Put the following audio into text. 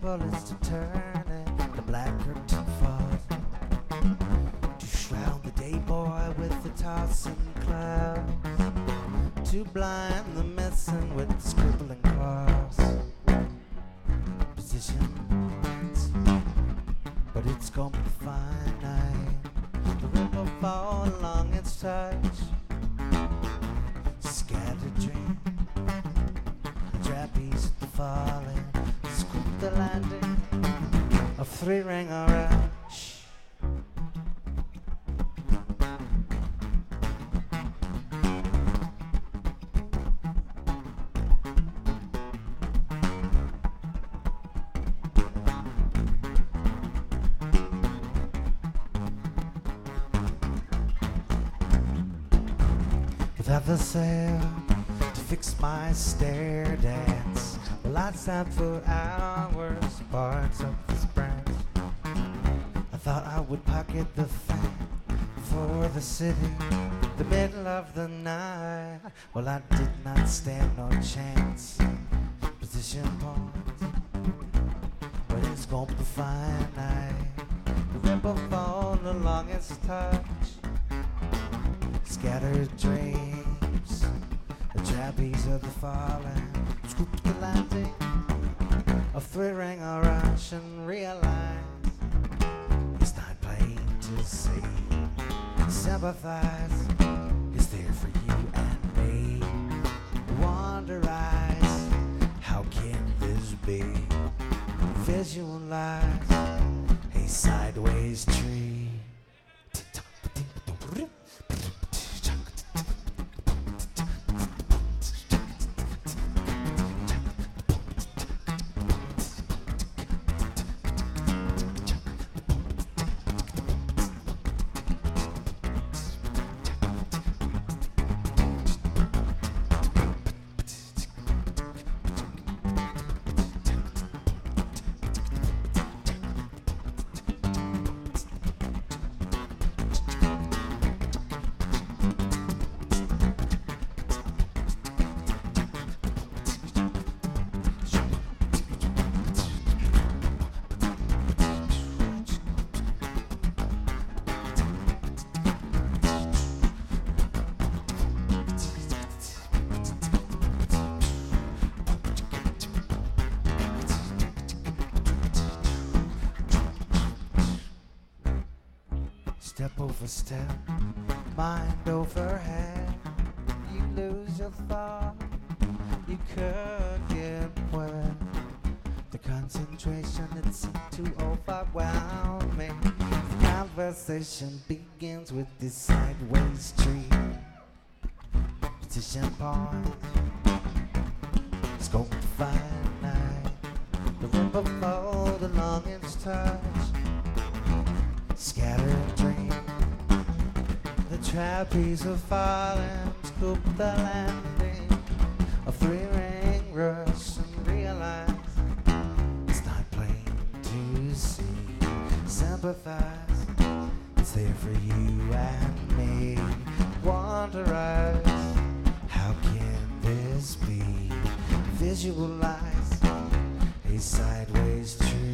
devil is to turn it, the black curtain falls to shroud the day boy with the tossing clouds, to blind the missing with the scribbling cross. Positions, but it's gonna be fine night. The ripple fall along its touch, scattered dream, the trapeze at the falling, scoop the landing of three-ring rush. Without the sail to fix my stair dance, well, I sat for hours, parts of this branch. I thought I would pocket the fan for the city, the middle of the night. Well, I did not stand no chance. Position points, but it's gonna be fine night. The ripple fall along its touch, scattered dreams, the trapeze of the falling, scoop the landing of three-ring rush, and realize it's not plain to see. Sympathize is there for you and me. Wonderize, how can this be? Visualize a sideways tree. Step over step, mind over hand. You lose your thought, you could get wet. The concentration, it seemed to overwhelm me. The conversation begins with this sideways tree. Position point, scope to find night. The ripple fold along its touch, scattered dream, the trapeze of falling, scoop the landing, a three-ring rush, and realize it's not plain to see. Sympathize, it's there for you and me. Wonderize, how can this be? Visualize a sideways tree.